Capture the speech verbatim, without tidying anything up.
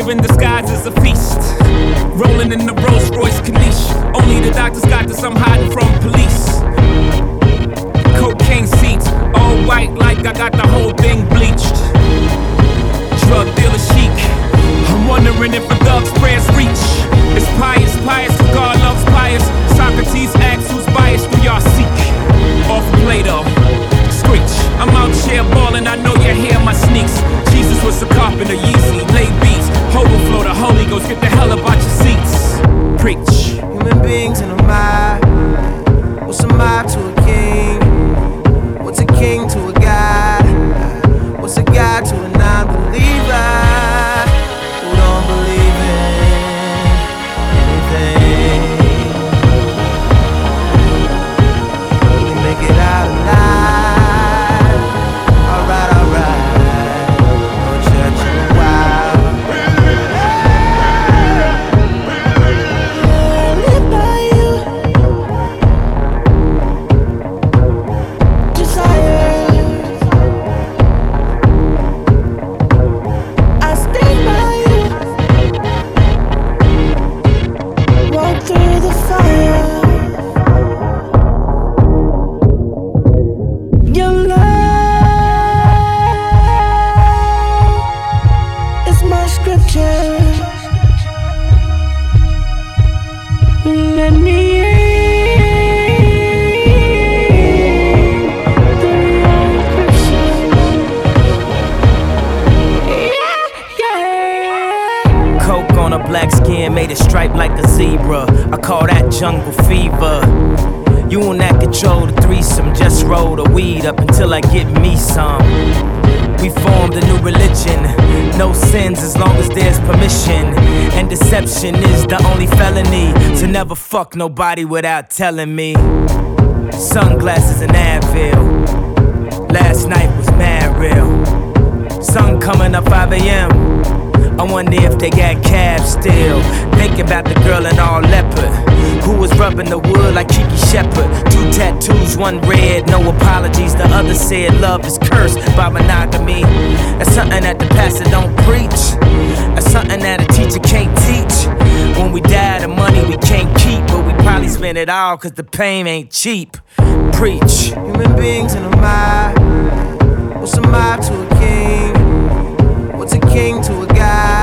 Danger in disguise is a feast. Rolling in the Rolls Royce Caniche. Only the doctors got this, I'm hiding from police. Cocaine seats, all white like I got the whole thing bleached. Drug dealer chic. I'm wondering if a thug's prayers reach. It's pious, pious, cause God loves pious. Socrates asks who's biased, do y'all seek? Off Plato, screech. I'm out here ballin', I know you hear my sneaks. Jesus was a carpenter, Yeezy, lay beats. Overflow the Holy Ghost, get the hell up out your seats. Preach. Human beings in a mob. What's a mob to a king? What's a king to a god? What's a god to a non-believer who don't believe in anything? We make it out alive. Alright, alright. No church in a while. Live by you. Desire. I stay by you. Walk through the fire. Your love is my scripture. Let me in through your encryption. Yeah, yeah. Coke on a black skin, made it stripe like a zebra. I call that jungle fever. You and that control the threesome. Just roll the weed up until I get me some. We formed a new religion. No sins as long as there's permission. And deception is the only felony. To never fuck nobody without telling me. Sunglasses and Advil. Last night was mad real. Sun coming up five A M I wonder if they got cabs still. Thinking about the girl in all leopard who was rubbing the wood like Kiki Shepard. Two tattoos, one red, no apologies. The other said love is cursed by monogamy. That's something that the pastor don't preach. That's something that a teacher can't teach. When we die, the money we can't keep, but we probably spend it all cause the pain ain't cheap. Preach. Human beings in a mob. What's a mob to a king? What's a king to a god?